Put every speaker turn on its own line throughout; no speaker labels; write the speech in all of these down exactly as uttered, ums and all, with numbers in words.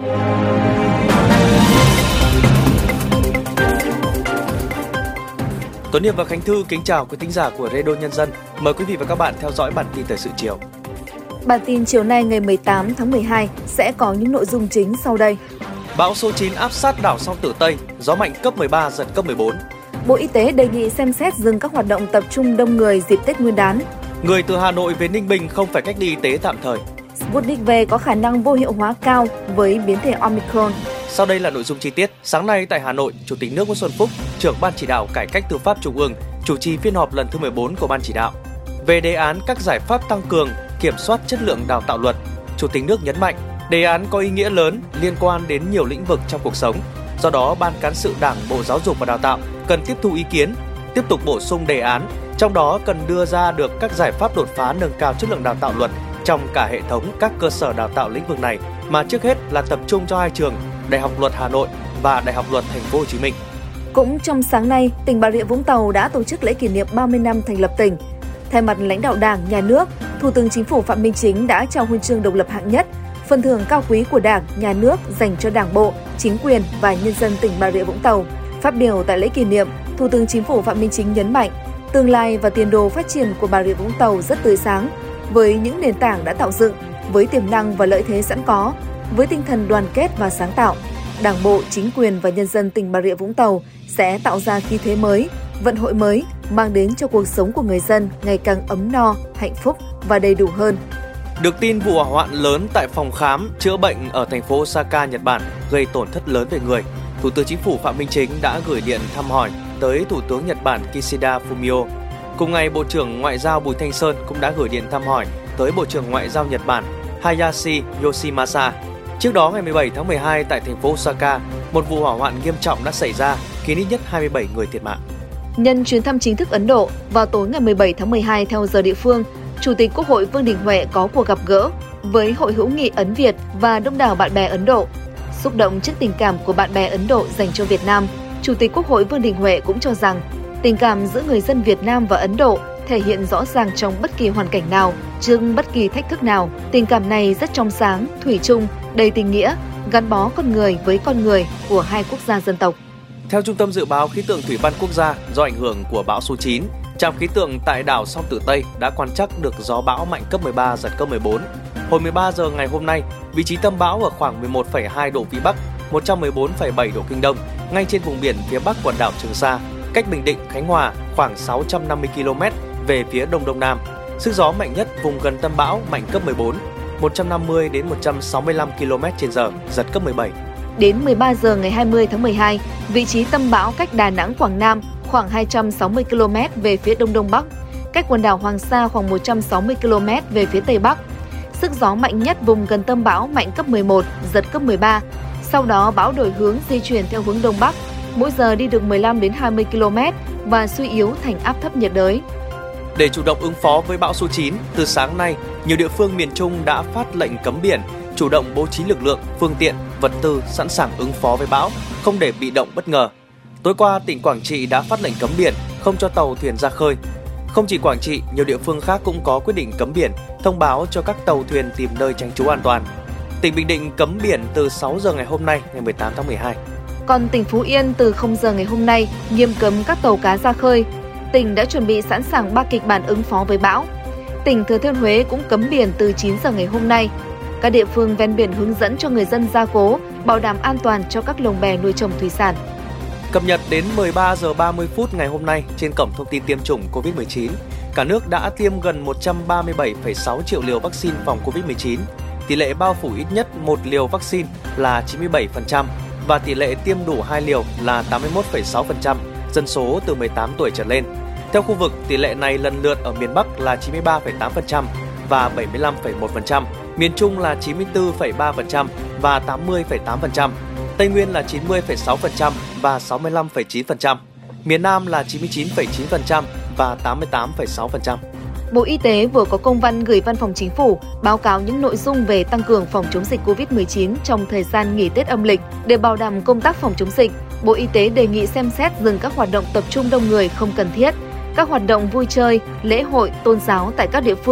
Tuấn Hiệp và Khánh Thư kính chào quý thính giả của Radio Nhân dân. Mời quý vị và các bạn theo dõi bản tin thời sự chiều.
Bản tin chiều nay ngày mười tám tháng mười hai sẽ có những nội dung chính sau đây.
Bão số chín áp sát đảo Song Tử Tây, gió mạnh cấp mười ba, giật cấp mười bốn.
Bộ Y tế đề nghị xem xét dừng các hoạt động tập trung đông người dịp Tết Nguyên đán.
Người từ Hà Nội về Ninh Bình không phải cách ly y tế tạm thời.
Sputnik V có khả năng vô hiệu hóa cao với biến thể Omicron.
Sau đây là nội dung chi tiết. Sáng nay tại Hà Nội, Chủ tịch nước Nguyễn Xuân Phúc, trưởng Ban Chỉ đạo Cải cách tư pháp Trung ương, chủ trì phiên họp lần thứ mười bốn của Ban Chỉ đạo. Về đề án các giải pháp tăng cường, kiểm soát chất lượng đào tạo luật, Chủ tịch nước nhấn mạnh, đề án có ý nghĩa lớn liên quan đến nhiều lĩnh vực trong cuộc sống. Do đó, Ban Cán sự Đảng, Bộ Giáo dục và Đào tạo cần tiếp thu ý kiến, tiếp tục bổ sung đề án, trong đó cần đưa ra được các giải pháp đột phá nâng cao chất lượng đào tạo luật trong cả hệ thống các cơ sở đào tạo lĩnh vực này, mà trước hết là tập trung cho hai trường, Đại học Luật Hà Nội và Đại học Luật Thành phố Hồ Chí Minh.
Cũng trong sáng nay, tỉnh Bà Rịa Vũng Tàu đã tổ chức lễ kỷ niệm ba mươi năm thành lập tỉnh. Thay mặt lãnh đạo Đảng, Nhà nước, Thủ tướng Chính phủ Phạm Minh Chính đã trao huân chương độc lập hạng nhất, phần thưởng cao quý của Đảng, Nhà nước dành cho Đảng bộ, chính quyền và nhân dân tỉnh Bà Rịa Vũng Tàu. Phát biểu tại lễ kỷ niệm, Thủ tướng Chính phủ Phạm Minh Chính nhấn mạnh, tương lai và tiền đồ phát triển của Bà Rịa Vũng Tàu rất tươi sáng, với những nền tảng đã tạo dựng, với tiềm năng và lợi thế sẵn có, với tinh thần đoàn kết và sáng tạo, Đảng bộ, chính quyền và nhân dân tỉnh Bà Rịa Vũng Tàu sẽ tạo ra khí thế mới, vận hội mới, mang đến cho cuộc sống của người dân ngày càng ấm no, hạnh phúc và đầy đủ hơn.
Được tin vụ hỏa hoạn lớn tại phòng khám chữa bệnh ở thành phố Osaka, Nhật Bản gây tổn thất lớn về người, Thủ tướng Chính phủ Phạm Minh Chính đã gửi điện thăm hỏi tới Thủ tướng Nhật Bản Kishida Fumio. Cùng ngày, Bộ trưởng Ngoại giao Bùi Thanh Sơn cũng đã gửi điện thăm hỏi tới Bộ trưởng Ngoại giao Nhật Bản Hayashi Yoshimasa. Trước đó, ngày mười bảy tháng mười hai tại thành phố Osaka, một vụ hỏa hoạn nghiêm trọng đã xảy ra, khiến ít nhất hai mươi bảy người thiệt mạng.
Nhân chuyến thăm chính thức Ấn Độ, vào tối ngày mười bảy tháng mười hai theo giờ địa phương, Chủ tịch Quốc hội Vương Đình Huệ có cuộc gặp gỡ với Hội hữu nghị Ấn Việt và đông đảo bạn bè Ấn Độ. Xúc động trước tình cảm của bạn bè Ấn Độ dành cho Việt Nam, Chủ tịch Quốc hội Vương Đình Huệ cũng cho rằng tình cảm giữa người dân Việt Nam và Ấn Độ thể hiện rõ ràng trong bất kỳ hoàn cảnh nào, trước bất kỳ thách thức nào. Tình cảm này rất trong sáng, thủy chung, đầy tình nghĩa, gắn bó con người với con người của hai quốc gia dân tộc.
Theo Trung tâm Dự báo Khí tượng Thủy văn Quốc gia, do ảnh hưởng của bão số chín, trạm khí tượng tại đảo Song Tử Tây đã quan trắc được gió bão mạnh cấp mười ba, giật cấp mười bốn. Hồi mười ba giờ ngày hôm nay, vị trí tâm bão ở khoảng mười một phẩy hai độ Vĩ Bắc, một trăm mười bốn phẩy bảy độ Kinh Đông, ngay trên vùng biển phía Bắc quần đảo Trường Sa, cách Bình Định, Khánh Hòa khoảng sáu trăm năm mươi ki lô mét về phía Đông Đông Nam. Sức gió mạnh nhất vùng gần tâm bão mạnh cấp mười bốn, một trăm năm mươi đến một trăm sáu mươi lăm ki lô mét trên giờ, giật cấp mười bảy.
Đến mười ba giờ ngày hai mươi tháng mười hai, vị trí tâm bão cách Đà Nẵng, Quảng Nam khoảng hai trăm sáu mươi ki lô mét về phía Đông Đông Bắc, cách quần đảo Hoàng Sa khoảng một trăm sáu mươi ki lô mét về phía Tây Bắc. Sức gió mạnh nhất vùng gần tâm bão mạnh cấp mười một, giật cấp mười ba. Sau đó bão đổi hướng di chuyển theo hướng Đông Bắc, mỗi giờ đi được mười lăm đến hai mươi ki lô mét và suy yếu thành áp thấp nhiệt đới.
Để chủ động ứng phó với bão số chín, từ sáng nay, nhiều địa phương miền Trung đã phát lệnh cấm biển, chủ động bố trí lực lượng, phương tiện, vật tư sẵn sàng ứng phó với bão, không để bị động bất ngờ. Tối qua, tỉnh Quảng Trị đã phát lệnh cấm biển, không cho tàu thuyền ra khơi. Không chỉ Quảng Trị, nhiều địa phương khác cũng có quyết định cấm biển, thông báo cho các tàu thuyền tìm nơi tránh trú an toàn. Tỉnh Bình Định cấm biển từ sáu giờ ngày hôm nay, ngày mười tám tháng mười hai.
Còn tỉnh Phú Yên từ không giờ ngày hôm nay nghiêm cấm các tàu cá ra khơi. Tỉnh đã chuẩn bị sẵn sàng ba kịch bản ứng phó với bão. Tỉnh Thừa Thiên Huế cũng cấm biển từ chín giờ ngày hôm nay. Các địa phương ven biển hướng dẫn cho người dân gia cố, bảo đảm an toàn cho các lồng bè nuôi trồng thủy sản.
Cập nhật đến mười ba giờ ba mươi phút ngày hôm nay trên cổng thông tin tiêm chủng covid mười chín, cả nước đã tiêm gần một trăm ba mươi bảy phẩy sáu triệu liều vaccine phòng covid mười chín. Tỷ lệ bao phủ ít nhất một liều vaccine là chín mươi bảy phần trăm và tỷ lệ tiêm đủ hai liều là tám mươi mốt phẩy sáu phần trăm dân số từ mười tám tuổi trở lên. Theo khu vực, tỷ lệ này lần lượt ở miền Bắc là chín mươi ba phẩy tám phần trăm và bảy mươi lăm phẩy một phần trăm, miền Trung là chín mươi tư phẩy ba phần trăm và tám mươi phẩy tám phần trăm, Tây Nguyên là chín mươi phẩy sáu phần trăm và sáu mươi lăm phẩy chín phần trăm, miền Nam là chín mươi chín phẩy chín phần trăm và tám mươi tám phẩy sáu phần trăm.
Bộ Y tế vừa có công văn gửi Văn phòng Chính phủ báo cáo những nội dung về tăng cường phòng chống dịch covid mười chín trong thời gian nghỉ Tết âm lịch. Để bảo đảm công tác phòng chống dịch, Bộ Y tế đề nghị xem xét dừng các hoạt động tập trung đông người không cần thiết, các hoạt động vui chơi, lễ hội, tôn giáo tại các địa phương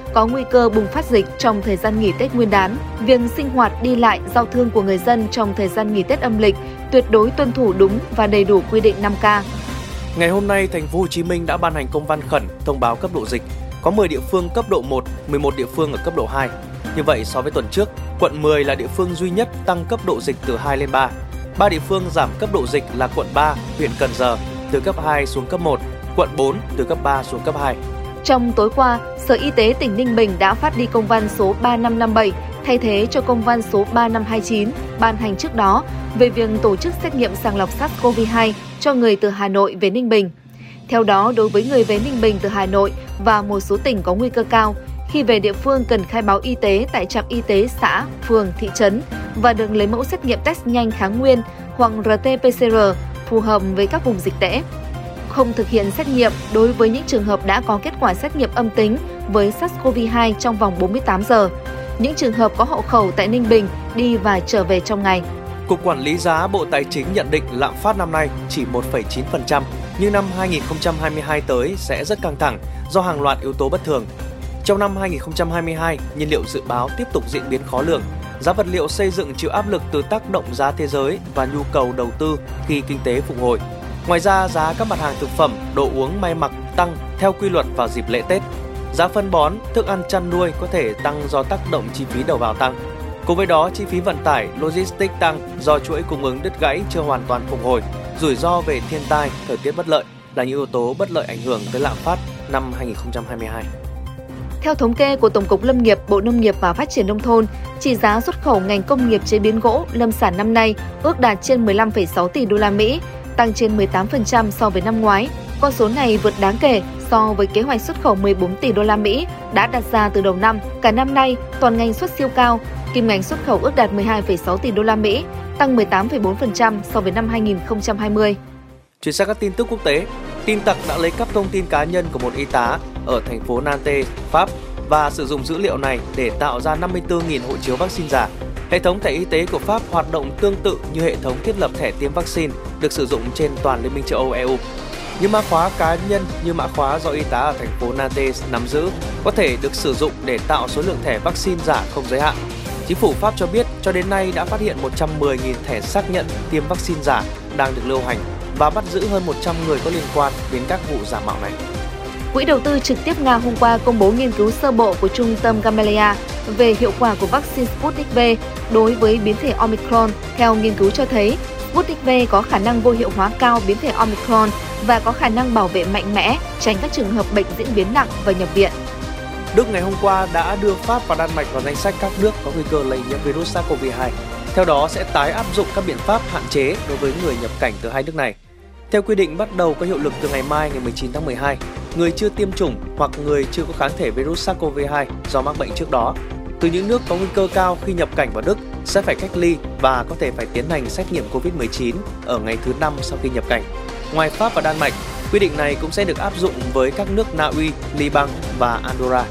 có nguy cơ bùng phát dịch trong thời gian nghỉ Tết Nguyên đán. Việc sinh hoạt đi lại, giao thương của người dân trong thời gian nghỉ Tết âm lịch tuyệt đối tuân thủ đúng và đầy đủ quy định năm K.
Ngày hôm nay, thành phố Hồ Chí Minh đã ban hành công văn khẩn thông báo cấp độ dịch. Có mười địa phương cấp độ một, mười một địa phương ở cấp độ hai. Như vậy, so với tuần trước, quận mười là địa phương duy nhất tăng cấp độ dịch từ hai lên ba. ba địa phương giảm cấp độ dịch là quận ba, huyện Cần Giờ, từ cấp hai xuống cấp một, quận bốn từ cấp ba xuống cấp hai.
Trong tối qua, Sở Y tế tỉnh Ninh Bình đã phát đi công văn số ba năm năm bảy thay thế cho công văn số ba năm hai chín ban hành trước đó về việc tổ chức xét nghiệm sàng lọc SARS-xê o vê hai cho người từ Hà Nội về Ninh Bình. Theo đó, đối với người về Ninh Bình từ Hà Nội và một số tỉnh có nguy cơ cao, khi về địa phương cần khai báo y tế tại trạm y tế xã, phường, thị trấn và được lấy mẫu xét nghiệm test nhanh kháng nguyên hoặc rờ tê pê xê rờ phù hợp với các vùng dịch tễ. Không thực hiện xét nghiệm đối với những trường hợp đã có kết quả xét nghiệm âm tính với SARS-xê o vê hai trong vòng bốn mươi tám giờ. Những trường hợp có hộ khẩu tại Ninh Bình đi và trở về trong ngày.
Cục Quản lý giá Bộ Tài chính nhận định lạm phát năm nay chỉ một phẩy chín phần trăm, nhưng năm hai nghìn không trăm hai mươi hai tới sẽ rất căng thẳng do hàng loạt yếu tố bất thường. Trong năm hai nghìn không trăm hai mươi hai, nhiên liệu dự báo tiếp tục diễn biến khó lường. Giá vật liệu xây dựng chịu áp lực từ tác động giá thế giới và nhu cầu đầu tư khi kinh tế phục hồi. Ngoài ra, giá các mặt hàng thực phẩm, đồ uống, may mặc tăng theo quy luật vào dịp lễ Tết. Giá phân bón, thức ăn chăn nuôi có thể tăng do tác động chi phí đầu vào tăng. Cùng với đó, chi phí vận tải, logistics tăng do chuỗi cung ứng đứt gãy chưa hoàn toàn phục hồi. Rủi ro về thiên tai, thời tiết bất lợi là những yếu tố bất lợi ảnh hưởng tới lạm phát năm hai nghìn không trăm hai mươi hai.
Theo thống kê của Tổng cục Lâm nghiệp, Bộ Nông nghiệp và Phát triển Nông thôn, chỉ giá xuất khẩu ngành công nghiệp chế biến gỗ, lâm sản năm nay ước đạt trên mười lăm phẩy sáu tỷ đô la Mỹ, tăng trên mười tám phần trăm so với năm ngoái. Con số này vượt đáng kể so với kế hoạch xuất khẩu mười bốn tỷ đô la Mỹ đã đặt ra từ đầu năm. Cả năm nay, toàn ngành xuất siêu cao, kim ngạch xuất khẩu ước đạt mười hai phẩy sáu tỷ đô la Mỹ, tăng mười tám phẩy bốn phần trăm so với năm hai nghìn không trăm hai mươi.
Chuyển sang các tin tức quốc tế, tin tặc đã lấy cắp thông tin cá nhân của một y tá ở thành phố Nantes, Pháp và sử dụng dữ liệu này để tạo ra năm mươi tư nghìn hộ chiếu vaccine giả. Hệ thống thẻ y tế của Pháp hoạt động tương tự như hệ thống thiết lập thẻ tiêm vaccine được sử dụng trên toàn Liên minh châu Âu e u. Những mã khóa cá nhân như mã khóa do y tá ở thành phố Nantes nắm giữ có thể được sử dụng để tạo số lượng thẻ vaccine giả không giới hạn. Chính phủ Pháp cho biết cho đến nay đã phát hiện một trăm mười nghìn thẻ xác nhận tiêm vaccine giả đang được lưu hành và bắt giữ hơn một trăm người có liên quan đến các vụ giả mạo này.
Quỹ đầu tư trực tiếp Nga hôm qua công bố nghiên cứu sơ bộ của Trung tâm Gamaleya về hiệu quả của vaccine Sputnik V đối với biến thể Omicron. Theo nghiên cứu cho thấy, Sputnik V có khả năng vô hiệu hóa cao biến thể Omicron và có khả năng bảo vệ mạnh mẽ, tránh các trường hợp bệnh diễn biến nặng và nhập viện.
Đức ngày hôm qua đã đưa Pháp và Đan Mạch vào danh sách các nước có nguy cơ lây nhiễm virus SARS-xê o vê hai. Theo đó sẽ tái áp dụng các biện pháp hạn chế đối với người nhập cảnh từ hai nước này. Theo quy định bắt đầu có hiệu lực từ ngày mai ngày mười chín tháng mười hai, người chưa tiêm chủng hoặc người chưa có kháng thể virus SARS-xê o vê hai do mắc bệnh trước đó từ những nước có nguy cơ cao khi nhập cảnh vào Đức sẽ phải cách ly và có thể phải tiến hành xét nghiệm covid mười chín ở ngày thứ năm sau khi nhập cảnh. Ngoài Pháp và Đan Mạch, quy định này cũng sẽ được áp dụng với các nước Na Uy, Liban và Andorra.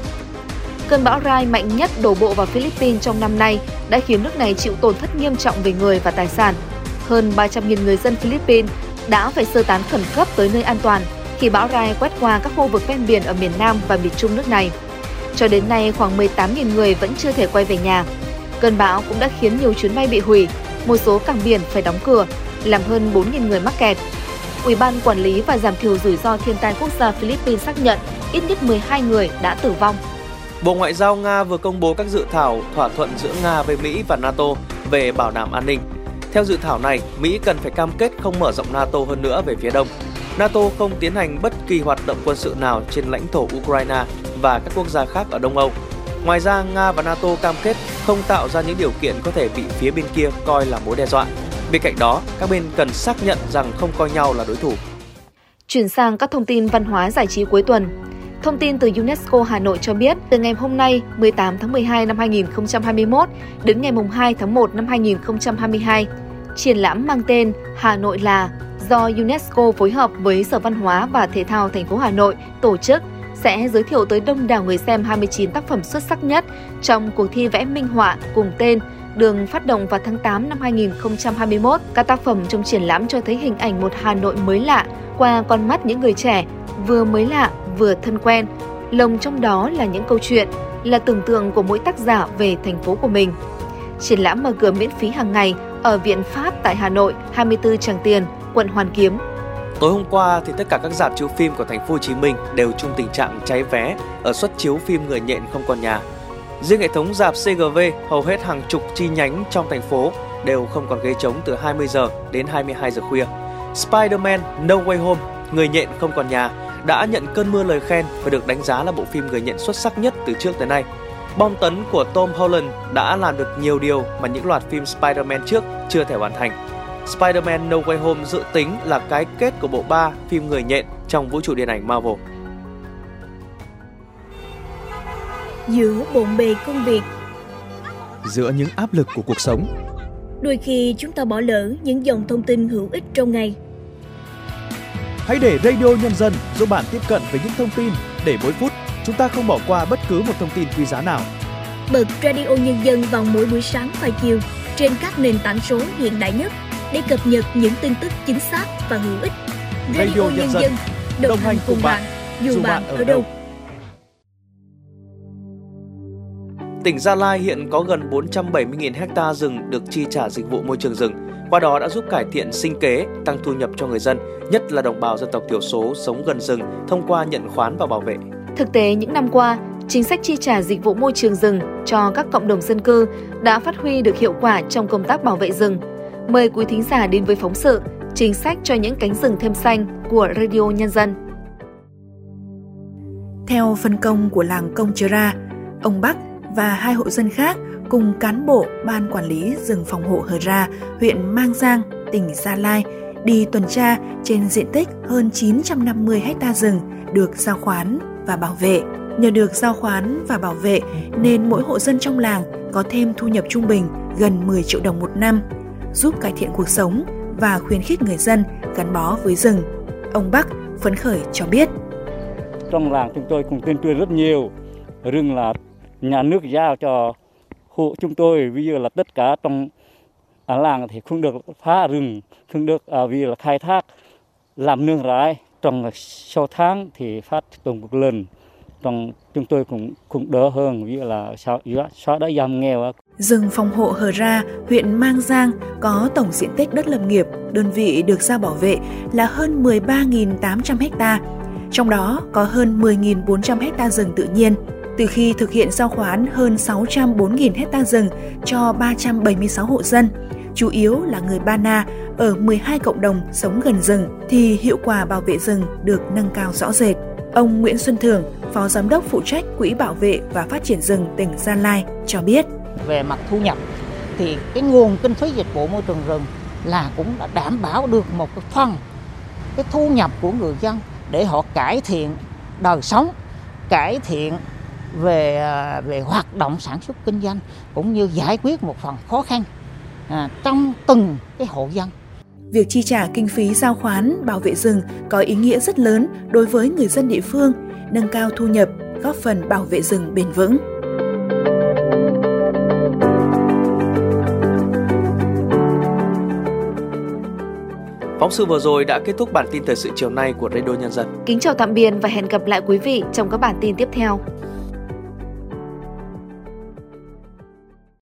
Cơn bão Rai mạnh nhất đổ bộ vào Philippines trong năm nay đã khiến nước này chịu tổn thất nghiêm trọng về người và tài sản. Hơn ba trăm nghìn người dân Philippines đã phải sơ tán khẩn cấp tới nơi an toàn khi bão Rai quét qua các khu vực ven biển ở miền Nam và miền Trung nước này. Cho đến nay, khoảng mười tám nghìn người vẫn chưa thể quay về nhà. Cơn bão cũng đã khiến nhiều chuyến bay bị hủy, một số cảng biển phải đóng cửa, làm hơn bốn nghìn người mắc kẹt. Ủy ban Quản lý và Giảm thiểu rủi ro thiên tai quốc gia Philippines xác nhận ít nhất mười hai người đã tử vong.
Bộ Ngoại giao Nga vừa công bố các dự thảo thỏa thuận giữa Nga với Mỹ và NATO về bảo đảm an ninh. Theo dự thảo này, Mỹ cần phải cam kết không mở rộng NATO hơn nữa về phía đông. NATO không tiến hành bất kỳ hoạt động quân sự nào trên lãnh thổ Ukraine và các quốc gia khác ở Đông Âu. Ngoài ra, Nga và NATO cam kết không tạo ra những điều kiện có thể bị phía bên kia coi là mối đe dọa. Bên cạnh đó, các bên cần xác nhận rằng không coi nhau là đối thủ.
Chuyển sang các thông tin văn hóa giải trí cuối tuần. Thông tin từ UNESCO Hà Nội cho biết, từ ngày hôm nay, mười tám tháng mười hai năm hai nghìn không trăm hai mươi mốt đến ngày hai tháng một năm hai nghìn không trăm hai mươi hai, triển lãm mang tên Hà Nội là do UNESCO phối hợp với Sở Văn hóa và Thể thao thành phố Hà Nội tổ chức sẽ giới thiệu tới đông đảo người xem hai mươi chín tác phẩm xuất sắc nhất trong cuộc thi vẽ minh họa cùng tên được phát động vào tháng tám năm hai nghìn không trăm hai mươi mốt. Các tác phẩm trong triển lãm cho thấy hình ảnh một Hà Nội mới lạ qua con mắt những người trẻ, vừa mới lạ vừa thân quen. Lồng trong đó là những câu chuyện, là tưởng tượng của mỗi tác giả về thành phố của mình. Triển lãm mở cửa miễn phí hàng ngày ở Viện Pháp tại Hà Nội, hai mươi tư Tràng Tiền, quận Hoàn Kiếm.
Tối hôm qua thì tất cả các rạp chiếu phim của thành phố Hồ Chí Minh đều chung tình trạng cháy vé ở suất chiếu phim Người nhện không còn nhà. Riêng hệ thống rạp xê giê vê, hầu hết hàng chục chi nhánh trong thành phố đều không còn ghế trống từ hai mươi giờ đến hai mươi hai giờ khuya. Spider-Man No Way Home, Người nhện không còn nhà đã nhận cơn mưa lời khen và được đánh giá là bộ phim người nhện xuất sắc nhất từ trước tới nay. Bom tấn của Tom Holland đã làm được nhiều điều mà những loạt phim Spider-Man trước chưa thể hoàn thành. Spider-Man No Way Home dự tính là cái kết của bộ ba phim người nhện trong vũ trụ điện ảnh Marvel.
Giữa bộn bề công việc,
giữa những áp lực của cuộc sống,
đôi khi chúng ta bỏ lỡ những dòng thông tin hữu ích trong ngày.
Hãy để Radio Nhân dân giúp bạn tiếp cận với những thông tin để mỗi phút chúng ta không bỏ qua bất cứ một thông tin quý giá nào.
Bật Radio Nhân dân vào mỗi buổi sáng và chiều trên các nền tảng số hiện đại nhất để cập nhật những tin tức chính xác và hữu ích. Radio, Radio Nhân, Nhân dân đồng, đồng hành cùng bạn, dù, dù bạn ở đâu. đâu.
Tỉnh Gia Lai hiện có gần bốn trăm bảy mươi nghìn ha rừng được chi trả dịch vụ môi trường rừng. Qua đó đã giúp cải thiện sinh kế, tăng thu nhập cho người dân, nhất là đồng bào dân tộc thiểu số sống gần rừng thông qua nhận khoán và bảo vệ.
Thực tế, những năm qua, chính sách chi trả dịch vụ môi trường rừng cho các cộng đồng dân cư đã phát huy được hiệu quả trong công tác bảo vệ rừng. Mời quý thính giả đến với phóng sự Chính sách cho những cánh rừng thêm xanh của Radio Nhân dân.
Theo phân công của làng Công Chơ Ra, ông Bắc và hai hộ dân khác cùng cán bộ Ban Quản lý rừng phòng hộ Hờ Ra, huyện Mang Giang, tỉnh Gia Lai đi tuần tra trên diện tích hơn chín trăm năm mươi ha rừng được giao khoán và bảo vệ. Nhờ được giao khoán và bảo vệ nên mỗi hộ dân trong làng có thêm thu nhập trung bình gần mười triệu đồng một năm, giúp cải thiện cuộc sống và khuyến khích người dân gắn bó với rừng. Ông Bắc phấn khởi cho biết.
Trong làng chúng tôi cũng tuyên truyền rất nhiều, rừng là nhà nước giao cho hộ chúng tôi, ví dụ là tất cả trong ở làng thì không được phá rừng, không được à, vì là khai thác làm nương rẫy. Trong sáu tháng thì phát tuần một lần, trong chúng tôi cũng cũng đỡ hơn, ví dụ là xóa đói giảm nghèo.
Rừng phòng hộ Hờ Ra, huyện Mang Giang có tổng diện tích đất lâm nghiệp đơn vị được giao bảo vệ là hơn mười ba nghìn tám trăm ha, trong đó có hơn mười nghìn bốn trăm ha rừng tự nhiên. Từ khi thực hiện giao khoán hơn sáu trăm bốn nghìn ha rừng cho ba trăm bảy mươi sáu hộ dân, chủ yếu là người Ba Na ở mười hai cộng đồng sống gần rừng, thì hiệu quả bảo vệ rừng được nâng cao rõ rệt. Ông Nguyễn Xuân Thường, Phó Giám đốc phụ trách Quỹ Bảo vệ và Phát triển rừng tỉnh Gia Lai cho biết.
Về mặt thu nhập thì cái nguồn kinh phí dịch vụ môi trường rừng là cũng đã đảm bảo được một cái phần cái thu nhập của người dân để họ cải thiện đời sống, cải thiện về về hoạt động sản xuất kinh doanh cũng như giải quyết một phần khó khăn à, trong từng cái hộ dân.
Việc chi trả kinh phí giao khoán bảo vệ rừng có ý nghĩa rất lớn đối với người dân địa phương, nâng cao thu nhập, góp phần bảo vệ rừng bền vững.
Phóng sự vừa rồi đã kết thúc bản tin thời sự chiều nay của Radio Nhân dân.
Kính chào tạm biệt và hẹn gặp lại quý vị trong các bản tin tiếp theo.